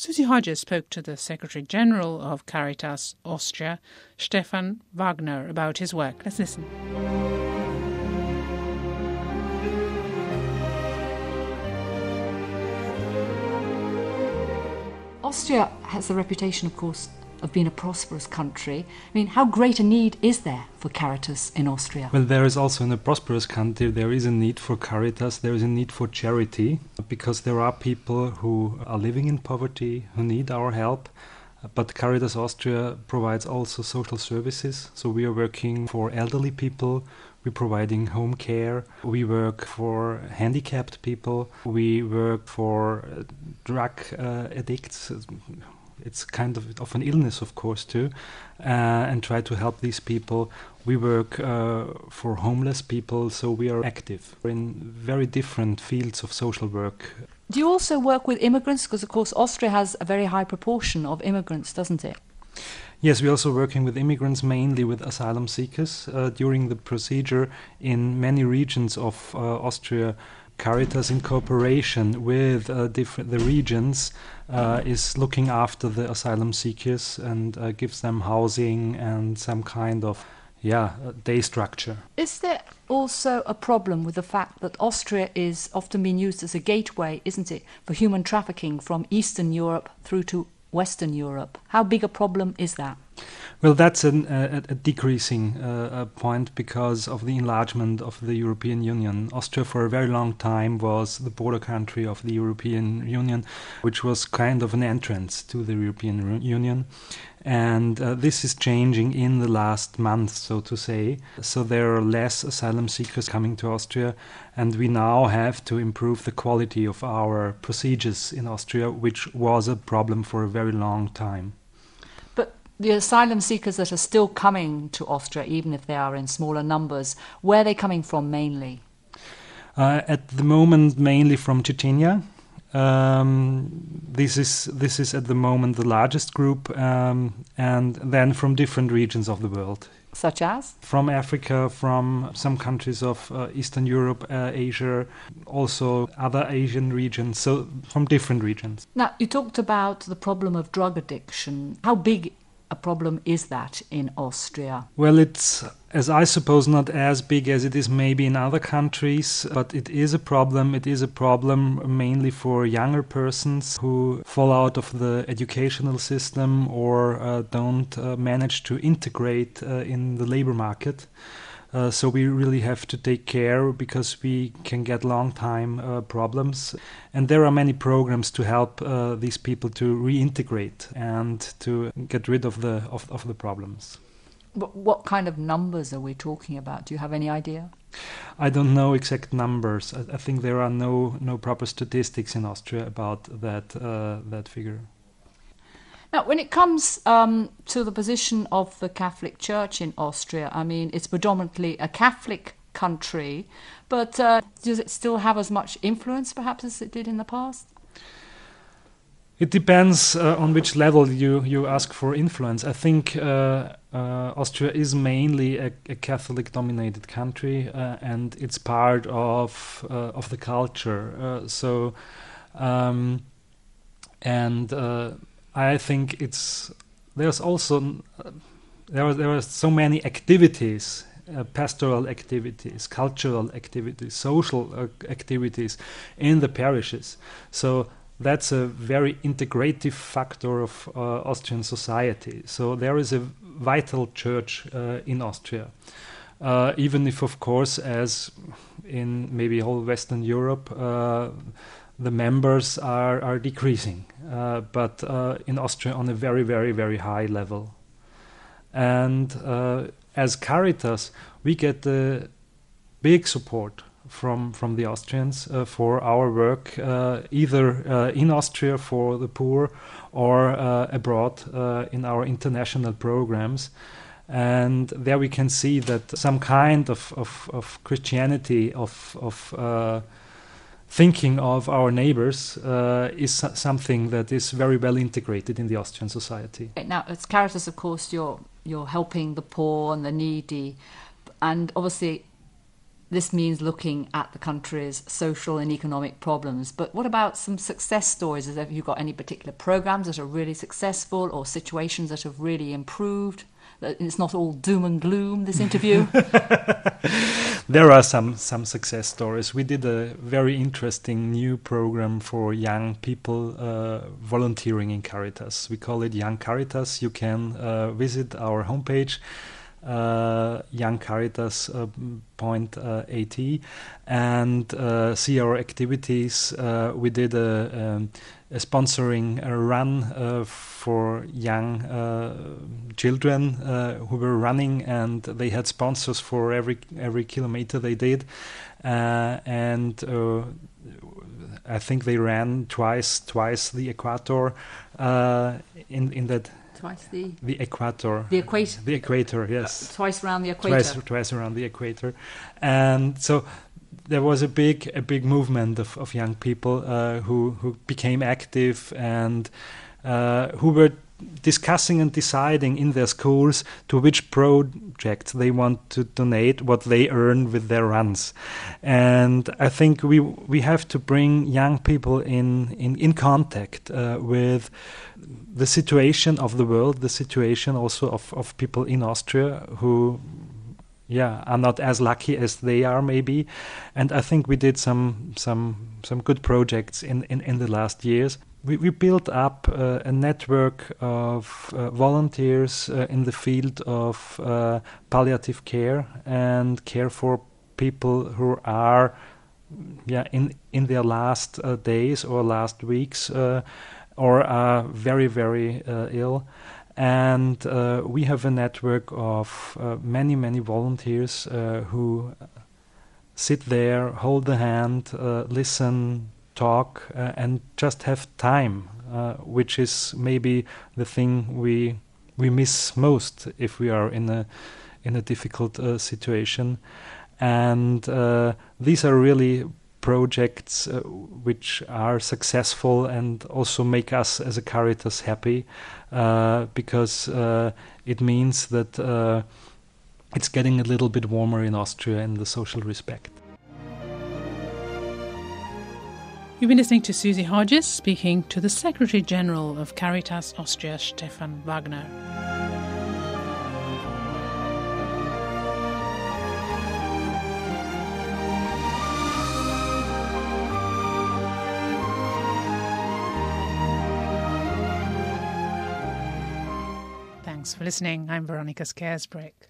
Susie Hodges spoke to the Secretary-General of Caritas Austria, Stefan Wagner, about his work. Let's listen. Austria has the reputation, of course, of being a prosperous country. I mean, how great a need is there for Caritas in Austria? Well, there is also in a prosperous country, there is a need for Caritas, there is a need for charity, because there are people who are living in poverty, who need our help. But Caritas Austria provides also social services. So we are working for elderly people, we're providing home care, we work for handicapped people, we work for drug addicts. It's kind of an illness, of course, too, and try to help these people. We work for homeless people, so we are active in very different fields of social work. Do you also work with immigrants? Because, of course, Austria has a very high proportion of immigrants, doesn't it? Yes, we're also working with immigrants, mainly with asylum seekers. During the procedure in many regions of Austria, Caritas, in cooperation with the regions, is looking after the asylum seekers and gives them housing and some kind of day structure. Is there also a problem with the fact that Austria is often being used as a gateway, isn't it, for human trafficking from Eastern Europe through to Western Europe? How big a problem is that? Well, that's a decreasing point because of the enlargement of the European Union. Austria for a very long time was the border country of the European Union, which was kind of an entrance to the European Union. And this is changing in the last month, so to say. So there are less asylum seekers coming to Austria, and we now have to improve the quality of our procedures in Austria, which was a problem for a very long time. But the asylum seekers that are still coming to Austria, even if they are in smaller numbers, where are they coming from mainly? At the moment, mainly from Chechnya. This is at the moment the largest group, and then from different regions of the world. Such as? From Africa, from some countries of Eastern Europe, Asia, also other Asian regions, so from different regions. Now, you talked about the problem of drug addiction. How big a problem is that in Austria? Well, it's, as I suppose, not as big as it is maybe in other countries, but it is a problem. It is a problem mainly for younger persons who fall out of the educational system or don't manage to integrate in the labor market. So we really have to take care because we can get long time problems. And there are many programs to help these people to reintegrate and to get rid of the problems. But what kind of numbers are we talking about? Do you have any idea? I don't know exact numbers. I think there are no proper statistics in Austria about that figure. Now, when it comes to the position of the Catholic Church in Austria, I mean, it's predominantly a Catholic country, but does it still have as much influence, perhaps, as it did in the past? It depends on which level you ask for influence. I think Austria is mainly a Catholic-dominated country, and it's part of the culture. I think there are so many activities, pastoral activities, cultural activities, social activities in the parishes. So that's a very integrative factor of Austrian society. So there is a vital church in Austria. Even if, of course, as in maybe whole Western Europe, the members are decreasing, but in Austria on a very, very, very high level. And as Caritas, we get the big support from the Austrians for our work, either in Austria for the poor or abroad in our international programs. And there we can see that some kind of Christianity, of thinking of our neighbors is something that is very well integrated in the Austrian society. Now, as Caritas, of course, you're helping the poor and the needy, and obviously this means looking at the country's social and economic problems. But what about some success stories? Have you got any particular programs that are really successful or situations that have really improved? It's not all doom and gloom, this interview. There are some success stories. We did a very interesting new program for young people volunteering in Caritas. We call it Young Caritas. You can visit our homepage, youngcaritas.at, and see our activities. We did a sponsoring a run for young children who were running, and they had sponsors for every kilometer they did, and I think they ran twice the equator in that. Twice the equator. The equator. The equator, yes. Twice around the equator. Twice around the equator, and so there was a big movement of young people who became active and who were discussing and deciding in their schools to which project they want to donate what they earn with their runs. And I think we have to bring young people in contact with the situation of the world, the situation also of people in Austria who are not as lucky as they are maybe. And I think we did some good projects in the last years. We built up a network of volunteers in the field of palliative care and care for people who are in their last days or last weeks or are very, very ill. And we have a network of many volunteers who sit there, hold the hand, listen, talk, and just have time, which is maybe the thing we miss most if we are in a difficult situation. And these are really projects which are successful and also make us as a Caritas happy, because it means that it's getting a little bit warmer in Austria in the social respect. You've been listening to Susie Hodges speaking to the Secretary General of Caritas Austria, Stefan Wagner. Thanks for listening. I'm Veronica Scaresbrick.